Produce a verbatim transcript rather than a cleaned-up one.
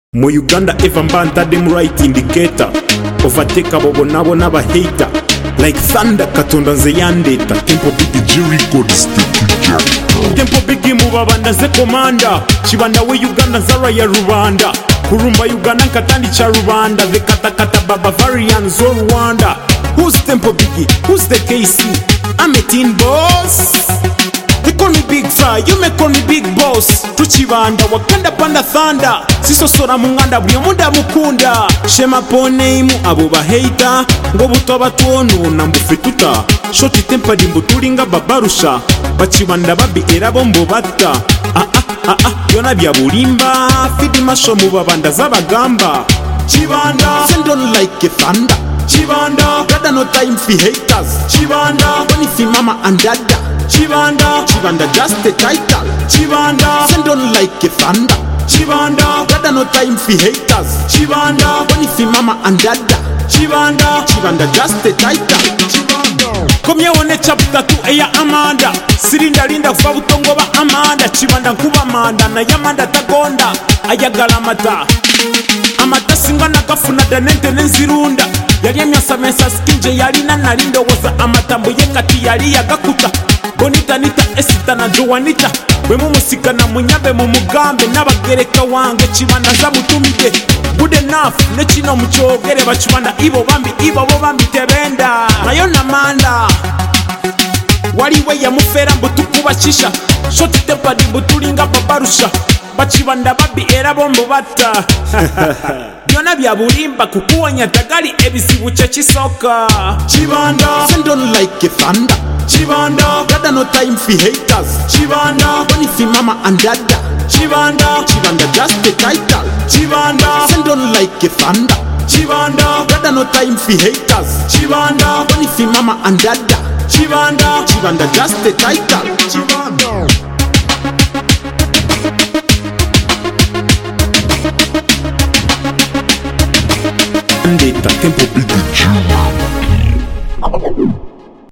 Mu Uganda eva mbanta dem right indicator overtake abo bonabo n'aba hater like thunder katonda nze yandeta tempo big Jerry codes tempo big mu babanda ze commander chibanda we Uganda zara ya Rwanda kurumba Uganda katandi cha Rwanda the kata kata Bavarian zo Rwanda. Who's tempo big? Who's the K C? I'm a teen boss. They call me big fry, you may call me big boss. Tuchibanda wakanda panda thunder siso sora munganda buli omuda mukunda shema poneimu abo ba hater ngo buto batono na mbufe tuta shoti tempa dimbu tulinga babarusha bachibanda babi era bombo batta ah ah ah ah yona bya bulimba fidi masho mu babanda zabagamba chibanda send on like a thunder chibanda brother no time for haters chibanda when if mama and dada chibanda chibanda just a title chibanda send on like a thunder chibanda brother no time for haters chibanda when if mama and dada chibanda chibanda just a title chibanda komye one chapter two eya Amanda sirinda linda kufa butongo ba Amanda chibanda nkuba manda na yamanda tagonda ayagala mata amata singana kafuna danente nenzirunda yali emyasa mesa skinje yali nalindo woza amatambo yekati yali yagakuta bonita nita esita na joanita bwe mumusika na munyabe mu mugambe n'abagereka wange chibanda za butumide good enough ne kino mukyogere bachibanda ibo bambi ibo bo bambi tebenda nayo namanda waliwe yamufera mbutukuba kisha shoti tempa dibutulinga babarusha bachibanda babi era bombo batta byona bya bulimba kukuwanya tagali ebizibu kye kisoka chibanda send on like a thunder chibanda brother no time for haters chibanda when if mama and dada chibanda chibanda just a title chibanda send on like a thunder chibanda brother no time for haters chibanda when if mama and dada chibanda chibanda just a title chibanda Tempo big